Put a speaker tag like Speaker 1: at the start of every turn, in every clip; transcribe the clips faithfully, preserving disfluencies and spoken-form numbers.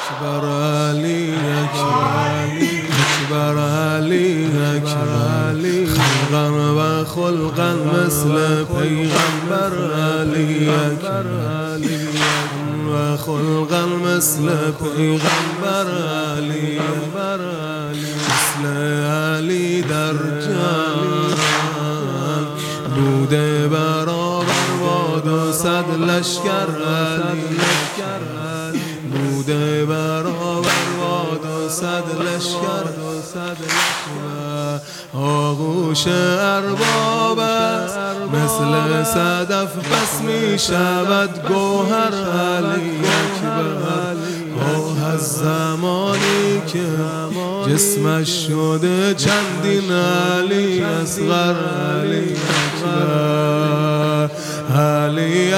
Speaker 1: اکبر علی اکبر علی اکبر علی خلقا و خلقا مثل پیغمبر علی اکبر و خلقا مثل پیغمبر علی مثل علی در جان بوده برابر باد و صد لشکر علی بوده برابر باد و صد لشکر آغوش ارباب است مثل صدف بس می شود گوهر علی اکبر آه از زمانی که جسمش شده چندین علی اصغر علی اکبر علی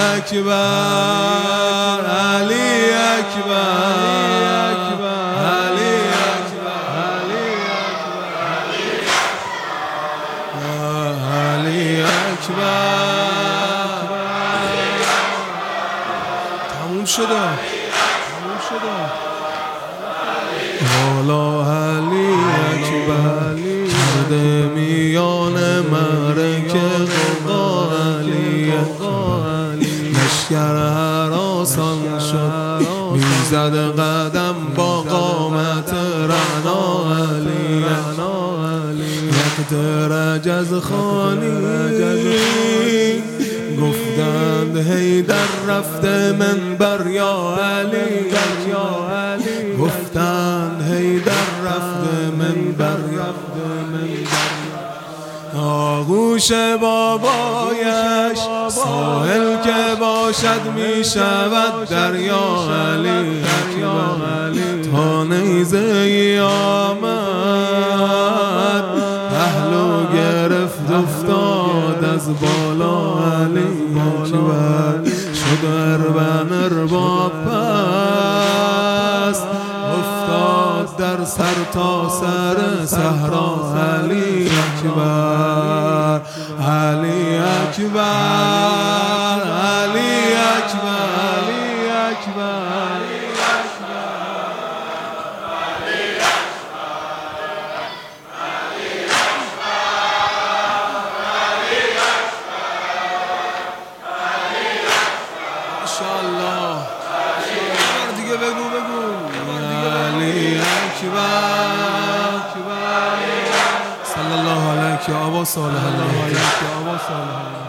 Speaker 1: اکبر علی اکبر علی علی اکبر تموم شده تموم شده والا علی اکبر کرده میان معرکه قوا علی لشکر هراسان شد میزد قدم با قامت رعنا علی درج از خانی گفتند حیدر رفته منبر یا علی گفتند حیدر رفته منبر آغوش بابایش ساحل که باشد می شود دریا علی تا نیزه ای آمد پهلو گرفت افتاد از بالا علی اکبر شد اربن ارباب پست افتاد در سر تا سر صحرا علی اکبر علی اکبر علی اکبر علی اکبر ماشاءالله دیگه بگو بگو علی اکبر صلی الله علیک یا ابا صالح.